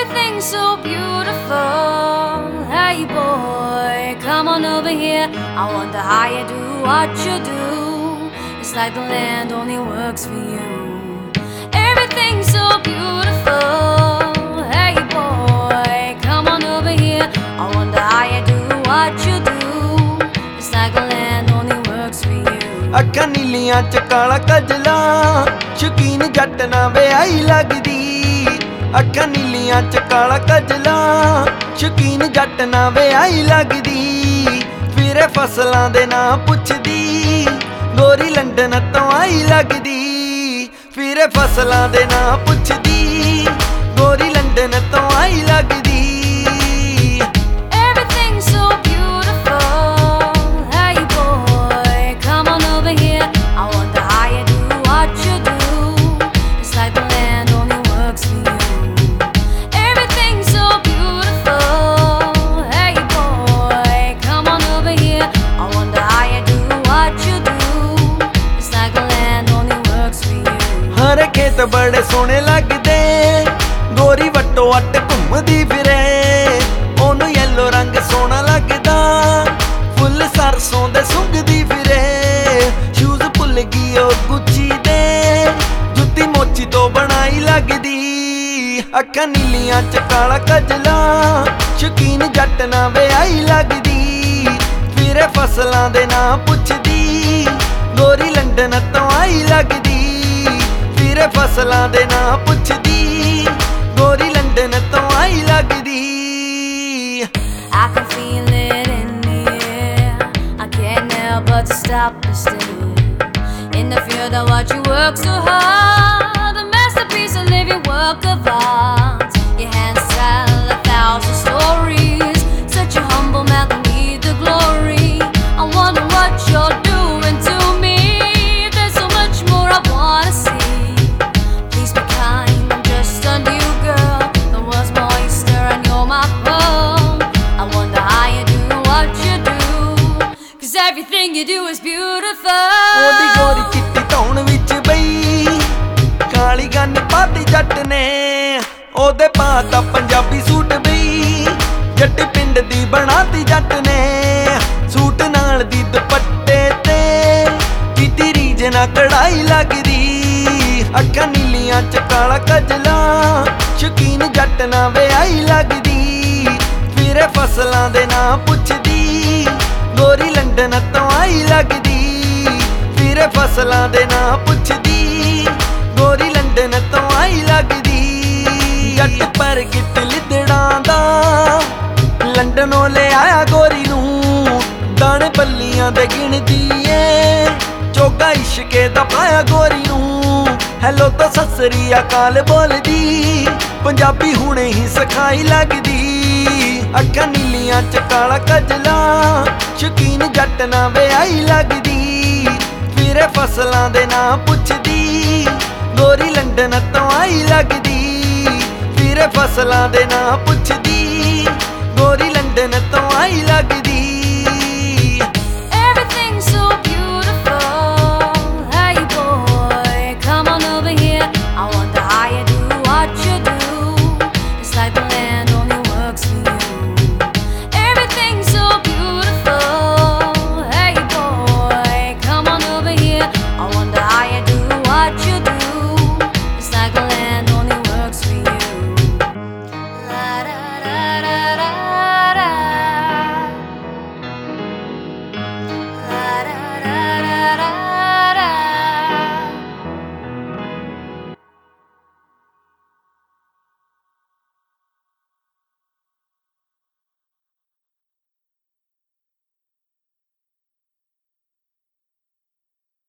Everything's so beautiful. Hey boy, come on over here. I wonder how you do what you do. It's like the land only works for you. Everything's so beautiful. Hey boy, come on over here. I wonder how you do what you do. It's like the land only works for you. ਅੱਖਾਂ ਨੀਲੀਆਂ ਚ ਕਾਲਾ ਕਜਲਾ, ਸ਼ੌਕੀਨ ਜੱਟ ਨਾ ਵਿਆਹੀ ਲੱਗਦੀ। ਅੱਖਾਂ ਨੀਲੀਆਂ ਚ ਕਾਲਾ ਕਜਲਾ, ਸ਼ੌਕੀਨ ਜੱਟ ਨਾ ਵਿਆਹੀ ਲੱਗਦੀ। ਫਿਰੇ ਫਸਲਾਂ ਦੇ ਨਾਂ ਪੁੱਛਦੀ, ਗੋਰੀ ਲੰਡਨ ਤੋਂ ਆਈ ਲੱਗਦੀ। ਫਿਰੇ ਫਸਲਾਂ ਦੇ ਨਾਂ ਪੁੱਛਦੀ, ਗੋਰੀ ਲੰਡਨ ਤੋਂ ਆਈ ਲੱਗਦੀ। Everything's so beautiful. Hey boy, come on over here. I wonder how you do what you do. It's like the land only works for you. Everything's so beautiful. Hey boy, come on over here. I wonder how you do what you do. It's like the land only works for you. ਹਰ ਖੇਤ ਬੜੇ ਸੋਹਣੇ ਲੱਗਦੇ, ਗੋਰੀ ਵੱਟੋ ਵੱਟ ਘੁੰਮਦੀ ਫਿਰੇ। ਉਹਨੂੰ yellow ਰੰਗ ਸੋਹਣਾ ਲੱਗਦਾ, ਫੁੱਲ ਸਰਸੋਂ ਦੇ ਸੁੰਘਦੀ ਫਿਰੇ। ਸ਼ੂਜ਼ ਭੁੱਲ ਗਈ ਉਹ ਗੁੱਚੀ ਦੇ, ਜੁੱਤੀ ਮੋਚੀ ਤੋਂ ਬਣਾਈ ਲੱਗਦੀ। ਅੱਖਾਂ ਨੀਲੀਆਂ ਚ ਕਾਲਾ ਕਜਲਾ, ਸ਼ੌਕੀਨ ਜੱਟ ਨਾ ਵਿਆਹੀ ਲੱਗਦੀ। ਫਿਰੇ ਫਸਲਾਂ ਦੇ ਨਾਂ ਪੁੱਛਦੀ, ਗੋਰੀ ਲੰਡਨ ਤੋਂ ਆਈ ਲੱਗਦੀ। ਫਿਰੇ ਫਸਲਾਂ ਦੇ ਨਾਂ ਪੁੱਛਦੀ, ਗੋਰੀ ਲੰਡਨ ਤੋਂ ਆਈ ਲੱਗਦੀ। I can feel it in the air. I can't help but to stop and stare in the fear that what you work so hard, a masterpiece, a living work of art. Your hands tell 1,000 stories. Such a humble man can need the glory. I wonder what you're doing to me. There's so much more I wanna see. Please be kind, I'm just a new girl. The world's my oyster and you're my pearl. I wonder how you do what you do, 'cause everything you do is beautiful. ਉਹਦੀ ਗੋਰੀ ਚਿੱਟੀ ਧੌਣ ਵਿੱਚ ਬਈ, ਕਾਲੀ gun ਪਾਤੀ ਜੱਟ ਨੇ। ਉਹਦੇ ਪਾਤਾ ਪੰਜਾਬੀ ਸੂਟ ਬਈ, ਜੱਟ ਪਿੰਡ ਦੀ ਬਣਾਤੀ ਜੱਟ ਨੇ। ਸੂਟ ਨਾਲ ਦੀ ਦੁਪੱਟੇ ਤੇ ਕੀਤੀ ਰੀਝ ਨਾ ਕਢਾਈ ਲੱਗਦੀ। ਅੱਖਾਂ ਨੀਲੀਆਂ ਚ ਕਾਲਾ ਕਜਲਾ, ਸ਼ੌਕੀਨ ਜੱਟ ਨਾ ਵਿਆਹੀ ਲੱਗਦੀ। ਫਿਰੇ ਫਸਲਾਂ ਦੇ ਨਾਂ ਪੁੱਛਦੀ, ਗੋਰੀ ਲੰਡਨ ਤੋਂ ਆਈ ਲੱਗਦੀ। ਫਿਰੇ ਫਸਲਾਂ ਦੇ ਨਾਂ ਪੁੱਛਦੀ, ਗੋਰੀ ਲੰਡਨ ਤੋਂ ਆਈ ਲੱਗਦੀ। ਜੱਟ ਪ੍ਰਗਟ ਲਿੱਦੜਾਂ ਦਾ, ਲੰਡਨੋਂ ਲੈ ਆਇਆ ਗੋਰੀ ਨੂੰ। ਦਾਣੇ ਬੱਲੀਆਂ ਦੇ ਗਿਣਦੀ ਏ, ਚੋਗਾ ਇਸ਼ਕੇ ਦਾ ਪਾਇਆ ਗੋਰੀ ਨੂੰ। ਹੈਲੋ ਤਾਂ ਸਤਿ ਸ੍ਰੀ ਅਕਾਲ ਬੋਲਦੀ, ਪੰਜਾਬੀ ਹੁਣੇ ਹੀ ਸਿਖਾਈ ਲੱਗਦੀ। ਅੱਖਾਂ ਨੀਲੀਆਂ ਚ ਕਾਲਾ ਕਜਲਾ, ਸ਼ੌਕੀਨ ਜੱਟ ਨਾ ਵਿਆਹੀ ਲੱਗਦੀ। ਫਿਰੇ ਫਸਲਾਂ ਦੇ ਨਾਂ ਪੁੱਛਦੀ, ਗੋਰੀ ਲੰਡਨ ਤੋਂ ਆਈ ਲੱਗਦੀ। ਫਿਰੇ ਫਸਲਾਂ ਦੇ ਨਾਂ ਪੁੱਛਦੀ, ਗੋਰੀ ਲੰਡਨ ਤੋਂ ਆਈ ਲੱਗਦੀ।